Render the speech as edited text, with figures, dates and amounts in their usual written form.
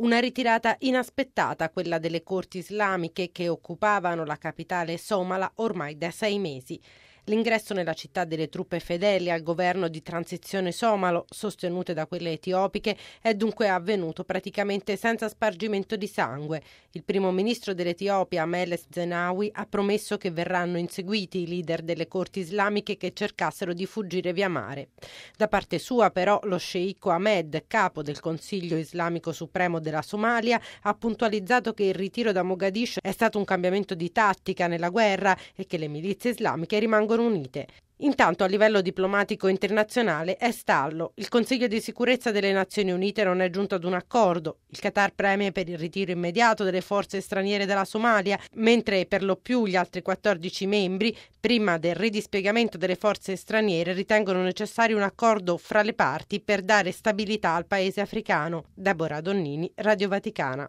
Una ritirata inaspettata, quella delle corti islamiche che occupavano la capitale somala ormai da 6 mesi. L'ingresso nella città delle truppe fedeli al governo di transizione somalo, sostenute da quelle etiopiche, è dunque avvenuto praticamente senza spargimento di sangue. Il primo ministro dell'Etiopia, Meles Zenawi, ha promesso che verranno inseguiti i leader delle corti islamiche che cercassero di fuggire via mare. Da parte sua, però, lo sceicco Ahmed, capo del Consiglio Islamico Supremo della Somalia, ha puntualizzato che il ritiro da Mogadiscio è stato un cambiamento di tattica nella guerra e che le milizie islamiche rimangono unite. Intanto a livello diplomatico internazionale è stallo. Il Consiglio di sicurezza delle Nazioni Unite non è giunto ad un accordo. Il Qatar preme per il ritiro immediato delle forze straniere dalla Somalia, mentre per lo più gli altri 14 membri, prima del ridispiegamento delle forze straniere, ritengono necessario un accordo fra le parti per dare stabilità al paese africano. Deborah Donnini, Radio Vaticana.